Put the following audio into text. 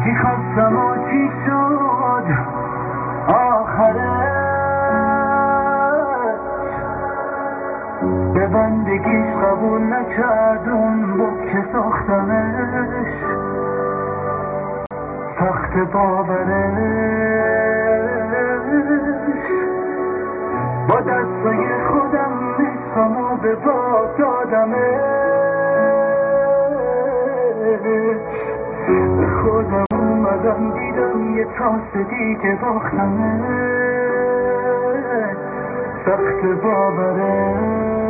چی خواستم و چی شد آخرش، به بندگیش قبول نکردم بود که ساختمش، سخت باورش. با دستای خودم عشقمو به باد دادمش، به خودم اومدم دیدم یه تاس دیگه باختمش، سخت باورش.